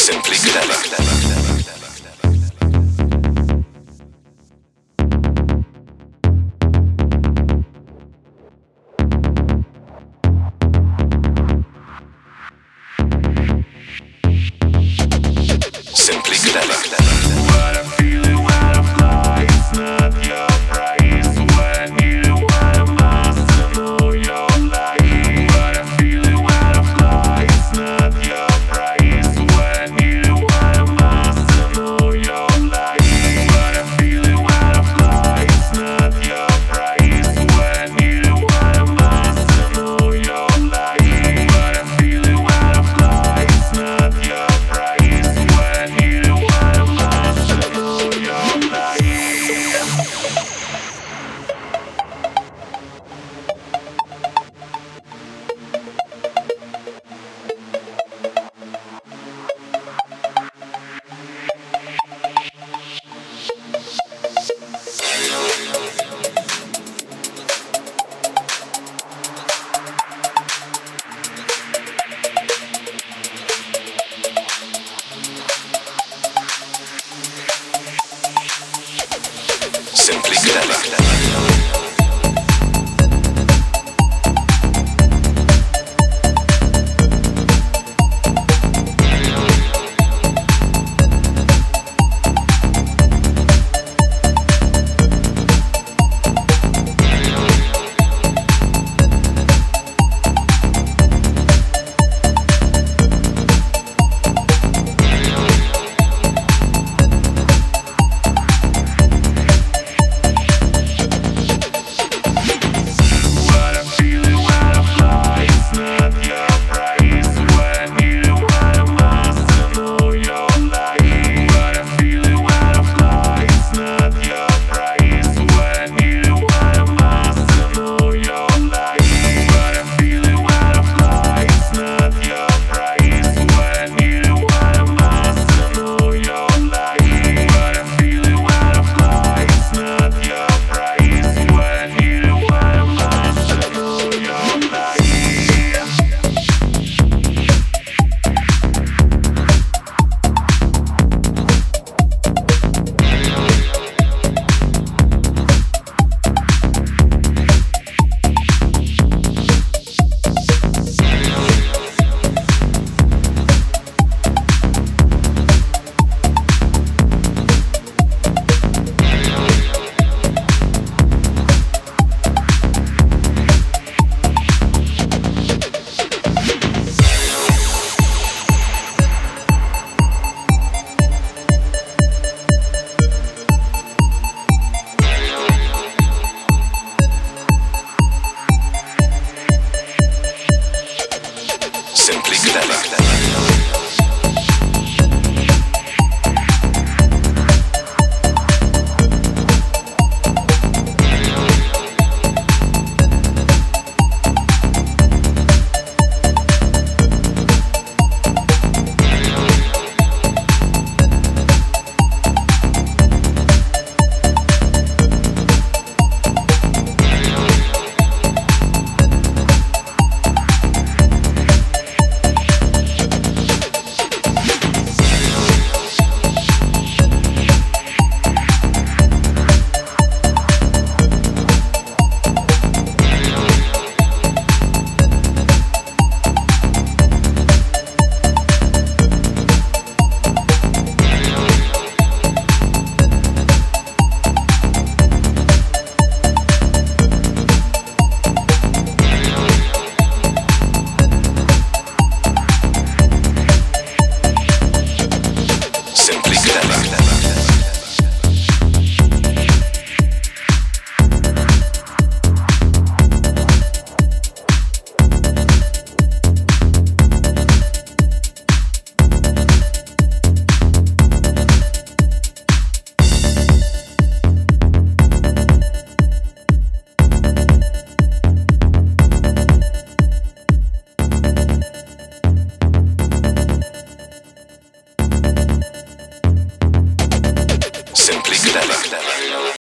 Simply clever. Simply clever. What I'm feeling, what I'm flying, it's not your price. What I need and what I must, I know you're lying. What I'm feeling, what I'm flying, it's not your price. What I need and what I must, I know you're lying. What I'm feeling, what I'm flying, it's not your price. What I need and what I must, I know you're lying. What I'm feeling, what I'm flying, it's not your price. What I need and what I must, I know you're lying. Simply clever. What I'm feeling, what I'm flying, it's not your price. What I need and what I must, I know you're lying. What I'm feeling, what I'm flying, it's not your price. What I need and what I must, I know you're lying. What I'm feeling, what I'm flying, it's not your price. What I need and what I must, I know you're lying. What I'm feeling, what I'm flying, it's not your price. What I need and what I must, I know you're lying. Simply clever. Simply clever. Simply clever.